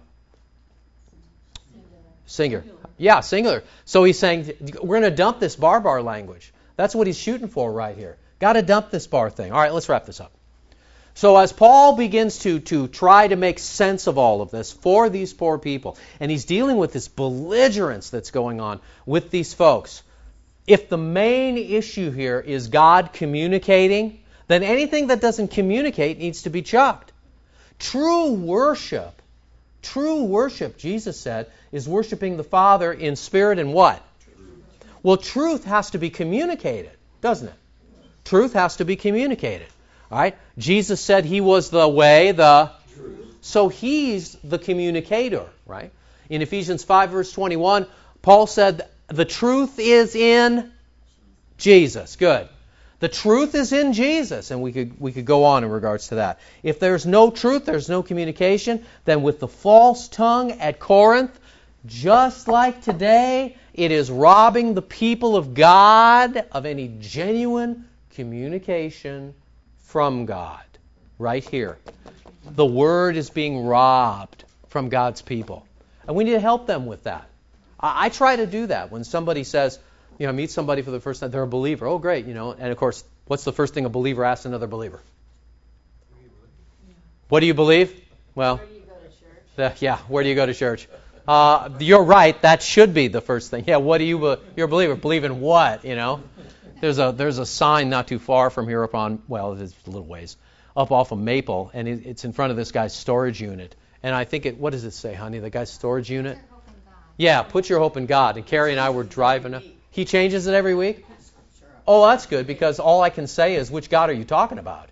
Singular. Yeah, singular. So he's saying, we're going to dump this barbar language. That's what he's shooting for right here. Got to dump this bar thing. All right, let's wrap this up. So as Paul begins to, to try to make sense of all of this for these poor people, and he's dealing with this belligerence that's going on with these folks, if the main issue here is God communicating, then anything that doesn't communicate needs to be chucked. True worship, true worship, Jesus said, is worshiping the Father in spirit and what? Well, truth has to be communicated, doesn't it? Truth has to be communicated. All right? Jesus said he was the way, the truth. So he's the communicator, right? In Ephesians five, verse twenty-one, Paul said the truth is in Jesus. Good. The truth is in Jesus, and we could we could go on in regards to that. If there's no truth, there's no communication, then with the false tongue at Corinth, just like today, it is robbing the people of God of any genuine communication from God. Right here. The Word is being robbed from God's people. And we need to help them with that. I, I try to do that when somebody says, You know, meet somebody for the first time. They're a believer. Oh, great. You know, and of course, what's the first thing a believer asks another believer? What do you believe? Well, where do you go to church? The, yeah, where do you go to church? Uh, you're right. That should be the first thing. Yeah, what do you? Be, you're a believer. Believe in what? You know, there's a there's a sign not too far from here up on. Well, it's a little ways up off of Maple, and it, it's in front of this guy's storage unit. And I think it. What does it say, honey? The guy's storage unit. Yeah, put your hope in God. And Carrie and I were driving up. He changes it every week? Oh, that's good, because all I can say is, which God are you talking about?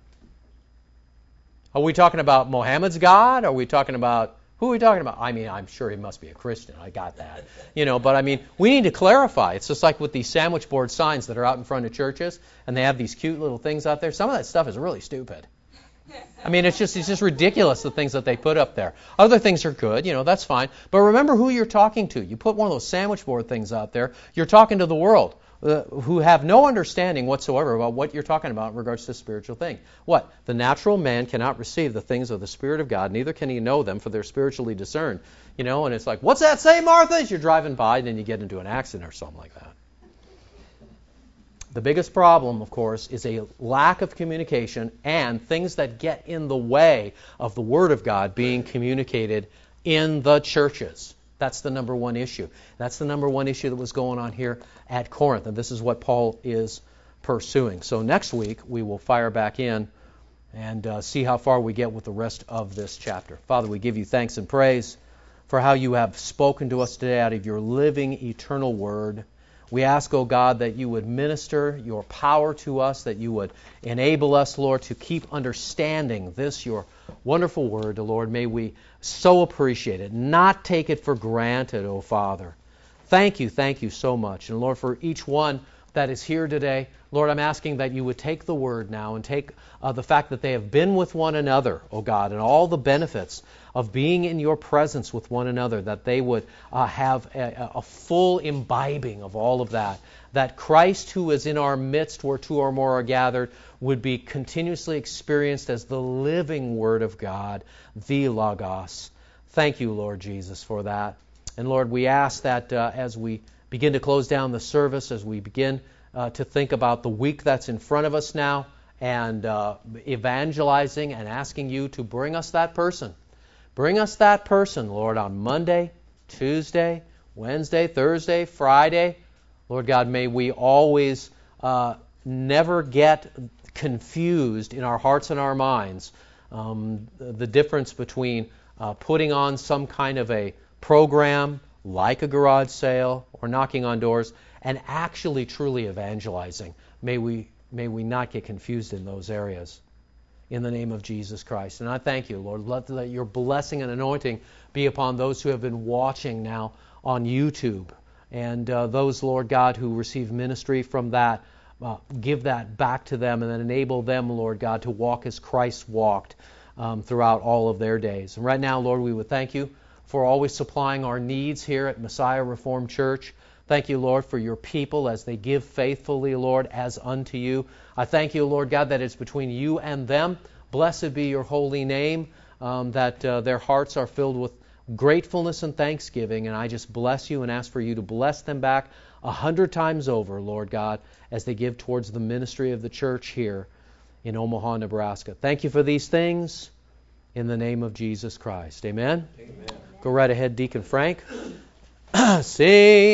Are we talking about Mohammed's God? Are we talking about, who are we talking about? I mean, I'm sure he must be a Christian. I got that. You know, but I mean, we need to clarify. It's just like with these sandwich board signs that are out in front of churches, and they have these cute little things out there. Some of that stuff is really stupid. I mean, it's just it's just ridiculous, the things that they put up there. Other things are good, you know, that's fine. But remember who you're talking to. You put one of those sandwich board things out there, you're talking to the world, uh, who have no understanding whatsoever about what you're talking about in regards to spiritual thing. What? The natural man cannot receive the things of the Spirit of God, neither can he know them, for they're spiritually discerned. You know, and it's like, what's that say, Martha? As you're driving by, and then you get into an accident or something like that. The biggest problem, of course, is a lack of communication and things that get in the way of the Word of God being communicated in the churches. That's the number one issue. That's the number one issue that was going on here at Corinth, and this is what Paul is pursuing. So next week, we will fire back in and uh, see how far we get with the rest of this chapter. Father, we give you thanks and praise for how you have spoken to us today out of your living, eternal Word. We ask, O God, that you would minister your power to us, that you would enable us, Lord, to keep understanding this, your wonderful word, Lord. May we so appreciate it, not take it for granted, O Father. Thank you, thank you so much. And Lord, for each one that is here today, Lord, I'm asking that you would take the word now and take uh, the fact that they have been with one another, O God, and all the benefits of being in your presence with one another, that they would uh, have a, a full imbibing of all of that, that Christ who is in our midst where two or more are gathered would be continuously experienced as the living Word of God, the Logos. Thank you, Lord Jesus, for that. And Lord, we ask that uh, as we begin to close down the service, as we begin uh, to think about the week that's in front of us now, and uh, evangelizing and asking you to bring us that person. Bring us that person, Lord, on Monday, Tuesday, Wednesday, Thursday, Friday. Lord God, may we always uh, never get confused in our hearts and our minds um, the difference between uh, putting on some kind of a program like a garage sale or knocking on doors and actually truly evangelizing. May we, may we not get confused in those areas. In the name of Jesus Christ. And I thank you, Lord. Let, let your blessing and anointing be upon those who have been watching now on YouTube. And uh, those, Lord God, who receive ministry from that, uh, give that back to them and then enable them, Lord God, to walk as Christ walked um, throughout all of their days. And right now, Lord, we would thank you for always supplying our needs here at Messiah Reformed Church. Thank you, Lord, for your people as they give faithfully, Lord, as unto you. I thank you, Lord God, that it's between you and them. Blessed be your holy name, um, that uh, their hearts are filled with gratefulness and thanksgiving. And I just bless you and ask for you to bless them back a hundred times over, Lord God, as they give towards the ministry of the church here in Omaha, Nebraska. Thank you for these things in the name of Jesus Christ. Amen? Amen. Go right ahead, Deacon Frank. See.